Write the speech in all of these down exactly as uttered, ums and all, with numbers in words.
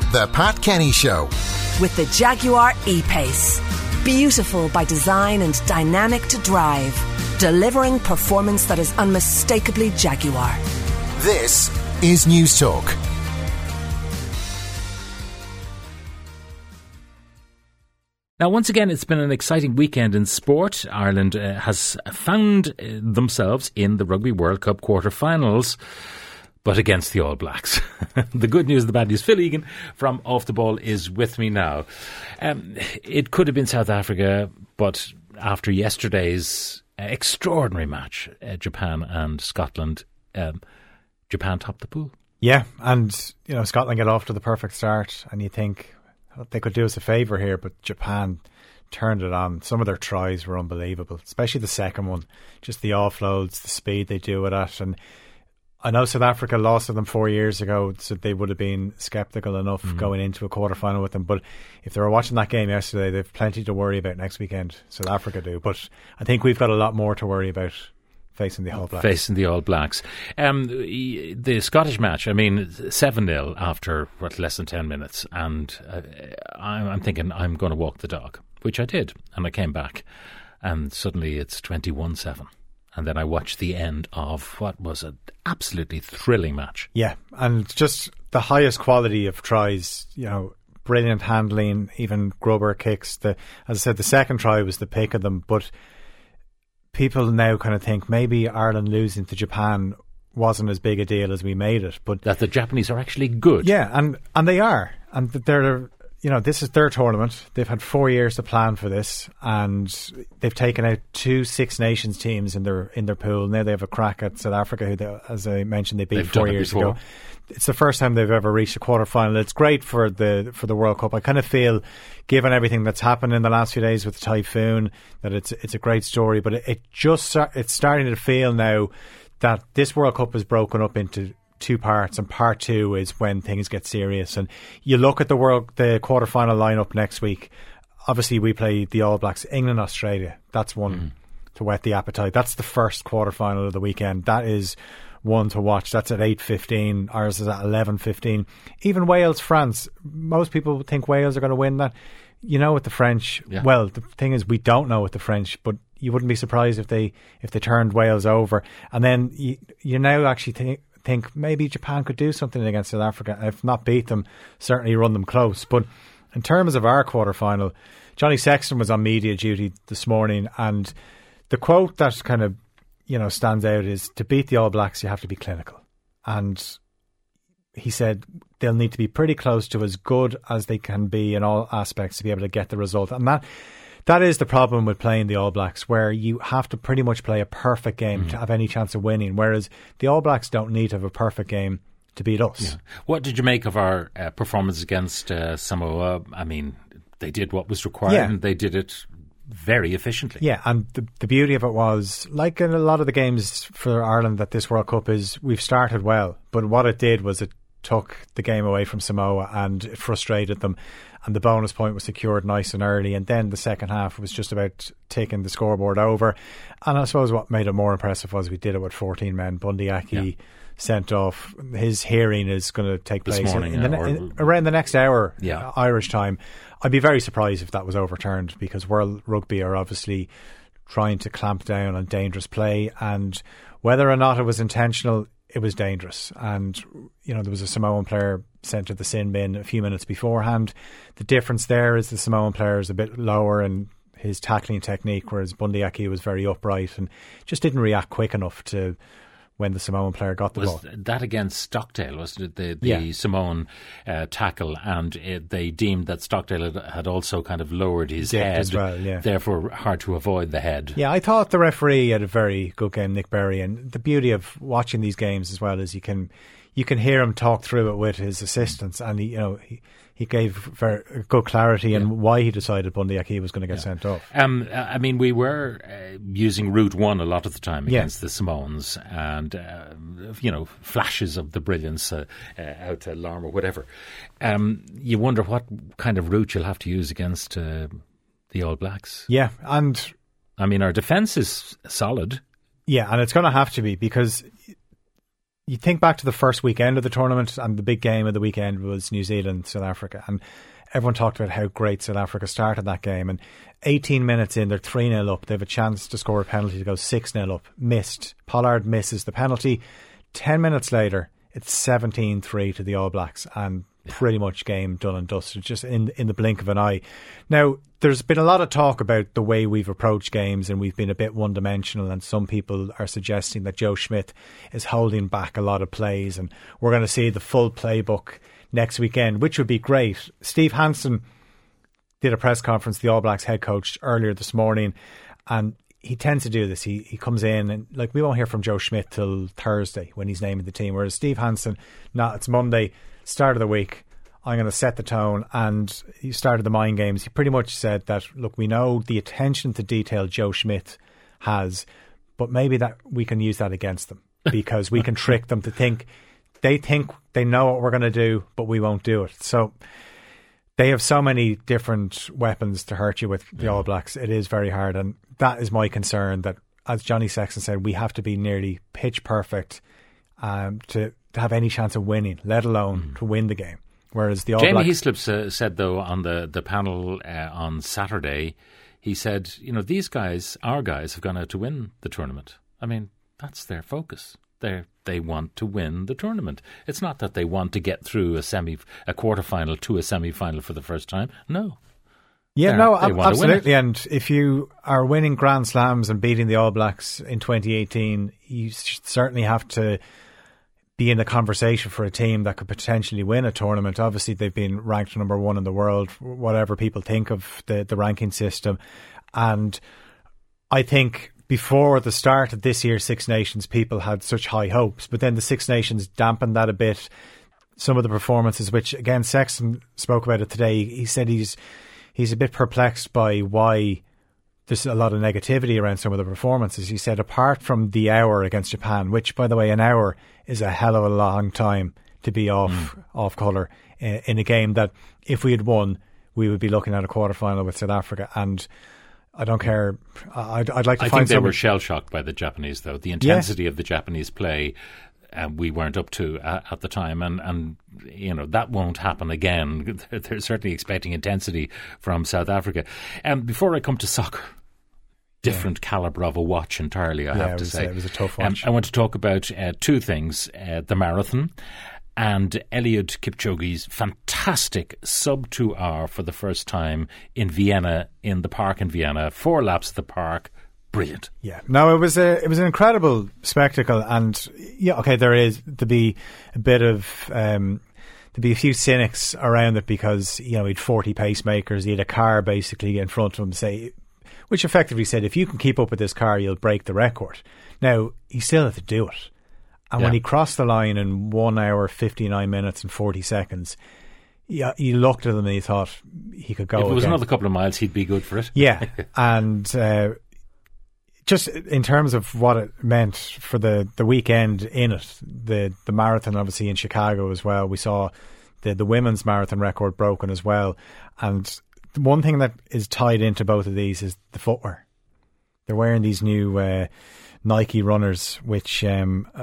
The Pat Kenny Show. With the Jaguar E-Pace. Beautiful by design and dynamic to drive. Delivering performance that is unmistakably Jaguar. This is News Talk. Now, once again, it's been an exciting weekend in sport. Ireland uh, has found uh, themselves in the Rugby World Cup quarter-finals, but against the All Blacks. The good news, the bad news. Phil Egan from Off the Ball is with me now. Um, it could have been South Africa, but after yesterday's uh, extraordinary match, uh, Japan and Scotland, um, Japan topped the pool. Yeah, and you know Scotland get off to the perfect start, and you think they could do us a favour here, but Japan turned it on. Some of their tries were unbelievable, especially the second one. Just the offloads, the speed they do it at. And I know South Africa lost to them four years ago, so they would have been sceptical enough mm-hmm. going into a quarter-final with them. But if they were watching that game yesterday, they've plenty to worry about next weekend. South Africa do. But I think we've got a lot more to worry about facing the All Blacks. Facing the All Blacks. Um, the Scottish match, I mean, seven nil after, what, less than ten minutes. And uh, I'm, I'm thinking, I'm going to walk the dog, which I did. And I came back. And suddenly it's twenty-one seven. And then I watched the end of what was an absolutely thrilling match. Yeah, and just the highest quality of tries, you know, brilliant handling, even Grubber kicks. The, as I said, the second try was the pick of them, but people now kind of think maybe Ireland losing to Japan wasn't as big a deal as we made it, but that the Japanese are actually good. Yeah, and and they are, and they're, you know, this is their tournament. They've had four years to plan for this, and they've taken out two Six Nations teams in their in their pool. Now they have a crack at South Africa, who, they, as I mentioned, they beat they've four years ago. It's the first time they've ever reached a quarter final. It's great for the for the World Cup. I kind of feel, given everything that's happened in the last few days with the typhoon, that it's it's a great story. But it, it just it's starting to feel now that this World Cup is broken up into two parts, and part two is when things get serious. And you look at the world the quarter final lineup next week. Obviously, we play the All Blacks, England, Australia. That's one mm. to whet the appetite. That's the first quarter final of the weekend. That is one to watch. That's at eight fifteen. Ours is at eleven fifteen. Even Wales, France. Most people think Wales are going to win that. You know, with the French, yeah. Well, the thing is, we don't know with the French, but you wouldn't be surprised if they if they turned Wales over. And then you, you now actually think, think maybe Japan could do something against South Africa. If not beat them, certainly run them close. But in terms of our quarter final, Johnny Sexton was on media duty this morning, and the quote that kind of, you know, stands out is, to beat the All Blacks, you have to be clinical. And he said they'll need to be pretty close to as good as they can be in all aspects to be able to get the result. And that that is the problem with playing the All Blacks, where you have to pretty much play a perfect game mm. to have any chance of winning, whereas the All Blacks don't need to have a perfect game to beat us. Yeah. What did you make of our uh, performance against uh, Samoa? I mean, they did what was required, yeah. and they did it very efficiently. Yeah, and the, the beauty of it was, like in a lot of the games for Ireland that this World Cup is, we've started well, but what it did was it took the game away from Samoa and it frustrated them, and the bonus point was secured nice and early, and then the second half was just about taking the scoreboard over. And I suppose what made it more impressive was we did it with fourteen men. Bundee Aki yeah. sent off. His hearing is going to take this place morning, in, in yeah, the, in, around the next hour yeah. Irish time. I'd be very surprised if that was overturned, because World Rugby are obviously trying to clamp down on dangerous play, and whether or not it was intentional, it was dangerous. And, you know, there was a Samoan player sent to the sin bin a few minutes beforehand. The difference there is the Samoan player is a bit lower in his tackling technique, whereas Bundee Aki was very upright and just didn't react quick enough to when the Samoan player got the was ball. That against Stockdale, was it, the, the yeah. Samoan uh, tackle, and it, they deemed that Stockdale had, had also kind of lowered his Dipped head, as well, yeah. therefore hard to avoid the head. Yeah, I thought the referee had a very good game, Nick Berry, and the beauty of watching these games as well is you can you can hear him talk through it with his assistants, and he, you know, he, he gave very good clarity on yeah. why he decided Bundee Aki was going to get yeah. sent off. Um, I mean, we were uh, using Route One a lot of the time against yeah. the Samoans, and uh, you know, flashes of the brilliance uh, uh, out to Larm or whatever. Um, you wonder what kind of route you'll have to use against uh, the All Blacks. Yeah, and I mean, our defence is solid. Yeah, and it's going to have to be, because you think back to the first weekend of the tournament, and the big game of the weekend was New Zealand, South Africa, and everyone talked about how great South Africa started that game, and eighteen minutes in, they're three nil up. They have a chance to score a penalty to go six nil up. Missed. Pollard misses the penalty. Ten minutes later, it's seventeen three to the All Blacks, and pretty much game done and dusted, just in in the blink of an eye. Now, there's been a lot of talk about the way we've approached games, and we've been a bit one-dimensional, and some people are suggesting that Joe Schmidt is holding back a lot of plays, and we're going to see the full playbook next weekend, which would be great. Steve Hansen did a press conference, the All Blacks head coach, earlier this morning, and he tends to do this. He he comes in, and like, we won't hear from Joe Schmidt till Thursday when he's naming the team, whereas Steve Hansen, nah, it's Monday, start of the week, I'm going to set the tone. And he started the mind games. He pretty much said that, look, we know the attention to detail Joe Schmidt has, but maybe that we can use that against them, because we can trick them to think they think they know what we're going to do, but we won't do it. So they have so many different weapons to hurt you with, the yeah. All Blacks. It is very hard, and that is my concern, that, as Johnny Sexton said, we have to be nearly pitch perfect um, to, to have any chance of winning, let alone mm. to win the game. Whereas the All Jamie Blacks... Heaslip uh, said, though, on the, the panel uh, on Saturday, he said, you know, these guys, our guys, have gone out to win the tournament. I mean, that's their focus. They they want to win the tournament. It's not that they want to get through a semi, a quarter-final to a semi-final for the first time. No. Yeah, They're, no, they ab- absolutely. And if you are winning Grand Slams and beating the All Blacks in twenty eighteen, you certainly have to be in the conversation for a team that could potentially win a tournament. Obviously, they've been ranked number one in the world, whatever people think of the, the ranking system. And I think before the start of this year's Six Nations, people had such high hopes, but then the Six Nations dampened that a bit. Some of the performances, which, again, Sexton spoke about it today, he said he's he's a bit perplexed by why there's a lot of negativity around some of the performances. He said, apart from the hour against Japan, which, by the way, an hour is a hell of a long time to be off mm. off colour in, in a game that, if we had won, we would be looking at a quarter-final with South Africa. And I don't care. I'd, I'd like to I find think they some... were shell-shocked by the Japanese, though. The intensity yeah. of the Japanese play, uh, we weren't up to uh, at the time. And, and, you know, that won't happen again. They're certainly expecting intensity from South Africa. And um, before I come to soccer... Different yeah. calibre of a watch entirely, I yeah, have to was, say. It was a tough watch. Um, I want to talk about uh, two things. Uh, the marathon and Eliud Kipchoge's fantastic sub-two hour for the first time in Vienna, in the park in Vienna. Four laps of the park. Brilliant. Yeah. No, it was a, it was an incredible spectacle. And, yeah, okay, there is to be a bit of... Um, to be a few cynics around it, because, you know, he had forty pacemakers. He had a car basically in front of him, say... which effectively said, if you can keep up with this car, you'll break the record. Now, he still had to do it. And yeah. when he crossed the line in one hour, fifty-nine minutes and forty seconds, yeah, you looked at him and you thought he could go If it was again. another couple of miles, he'd be good for it. Yeah. And uh, just in terms of what it meant for the, the weekend in it, the, the marathon obviously in Chicago as well, we saw the, the women's marathon record broken as well. And one thing that is tied into both of these is the footwear. They're wearing these new uh, Nike runners, which um, uh,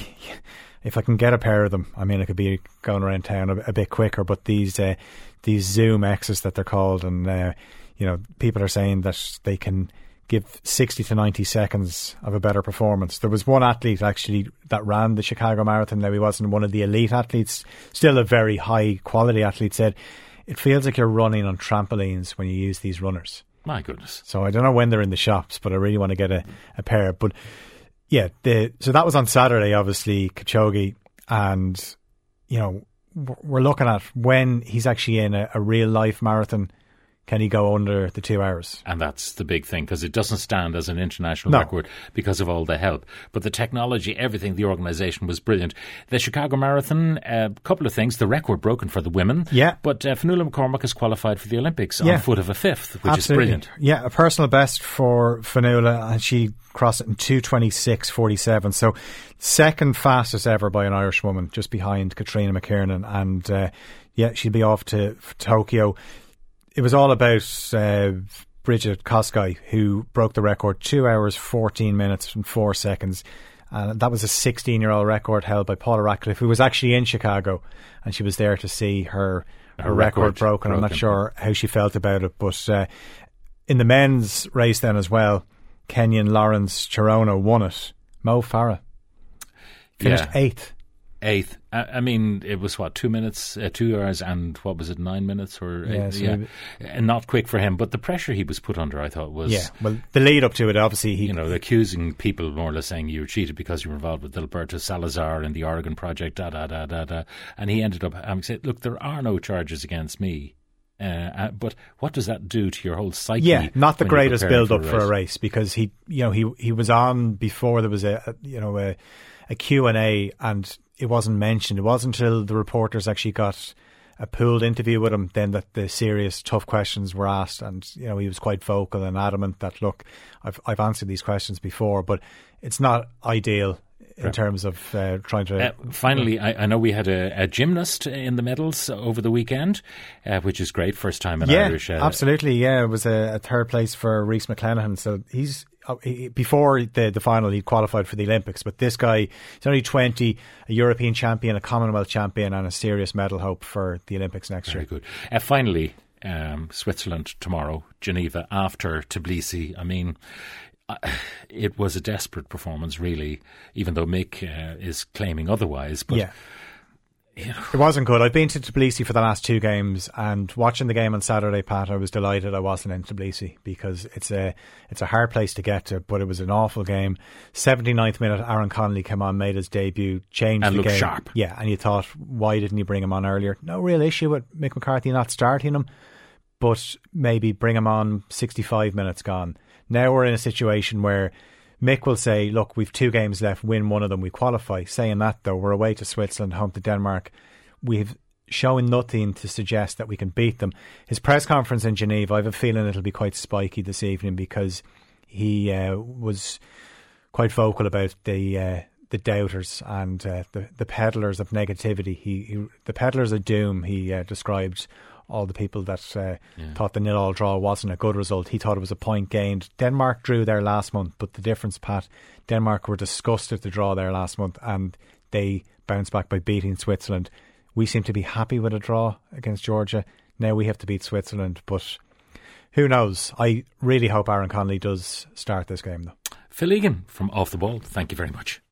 if I can get a pair of them, I mean, I could be going around town a, a bit quicker. But these uh, these Zoom X's that they're called, and uh, you know, people are saying that they can give sixty to ninety seconds of a better performance. There was one athlete actually that ran the Chicago Marathon. Now, he wasn't one of the elite athletes, still a very high quality athlete, said it feels like you're running on trampolines when you use these runners. My goodness. So I don't know when they're in the shops, but I really want to get a, a pair. But yeah, the, so that was on Saturday, obviously, Kipchoge. And, you know, we're looking at when he's actually in a, a real life marathon, can he go under the two hours? And that's the big thing, because it doesn't stand as an international no. record because of all the help. But the technology, everything, the organisation was brilliant. The Chicago Marathon, a uh, couple of things. The record broken for the women. Yeah. But uh, Fionnuala McCormack has qualified for the Olympics yeah. on foot of a fifth, which Absolutely. is brilliant. Yeah, a personal best for Fionnuala, and she crossed it in two twenty-six forty-seven. So second fastest ever by an Irish woman, just behind Katrina McKiernan. And uh, yeah, she'll be off to Tokyo. It was all about uh, Bridget Kosgei, who broke the record, two hours, fourteen minutes and four seconds. And that was a sixteen-year-old record held by Paula Radcliffe, who was actually in Chicago, and she was there to see her, her, her record, record broken. broken. I'm not sure how she felt about it, but uh, in the men's race then as well, Kenyan Lawrence Cherono won it. Mo Farah finished yeah. eighth. Eighth. I, I mean, it was what, two minutes, uh, two hours, and what was it, nine minutes, or yeah, uh, so yeah, and not quick for him. But the pressure he was put under, I thought, was yeah. Well, the lead up to it, obviously, he you know, accusing people more or less saying you were cheated because you were involved with Alberto Salazar and the Oregon Project, da da da da da, and he ended up having said, "Look, there are no charges against me." Uh, uh, but what does that do to your whole psyche? Yeah, not the greatest build up for, for a race, because he, you know, he he was on before there was a, a you know a, a Q and A, and it wasn't mentioned. It wasn't until the reporters actually got a pooled interview with him then that the serious, tough questions were asked. And you know, he was quite vocal and adamant that, look, I've I've answered these questions before, but it's not ideal in right. terms of uh, trying to... Uh, finally, I, I know we had a, a gymnast in the medals over the weekend, uh, which is great. First time in yeah, Irish... Uh, absolutely, yeah. It was a, a third place for Rhys McClenaghan. So he's... Uh, he, before the, the final, he qualified for the Olympics. But this guy, he's only twenty, a European champion, a Commonwealth champion, and a serious medal hope for the Olympics next Very year. Very good. Uh, finally, um, Switzerland tomorrow, Geneva after Tbilisi. I mean... it was a desperate performance, really, even though Mick uh, is claiming otherwise. But, yeah. You know. It wasn't good. I've been to Tbilisi for the last two games, and watching the game on Saturday, Pat, I was delighted I wasn't in Tbilisi, because it's a it's a hard place to get to, but it was an awful game. seventy-ninth minute, Aaron Connolly came on, made his debut, changed and the looked game. sharp. Yeah, and you thought, why didn't you bring him on earlier? No real issue with Mick McCarthy not starting him, but maybe bring him on sixty-five minutes gone. Now we're in a situation where Mick will say, look, we've two games left, win one of them, we qualify. Saying that, though, we're away to Switzerland, home to Denmark. We've shown nothing to suggest that we can beat them. His press conference in Geneva, I have a feeling it'll be quite spiky this evening, because he uh, was quite vocal about the uh, the doubters and uh, the, the peddlers of negativity. He, he The peddlers of doom, he uh, described all the people that uh, yeah. thought the nil-all draw wasn't a good result. He thought it was a point gained. Denmark drew there last month, but the difference, Pat, Denmark were disgusted to draw there last month, and they bounced back by beating Switzerland. We seem to be happy with a draw against Georgia. Now we have to beat Switzerland, but who knows? I really hope Aaron Connolly does start this game, though. Phil Egan from Off the Ball, thank you very much.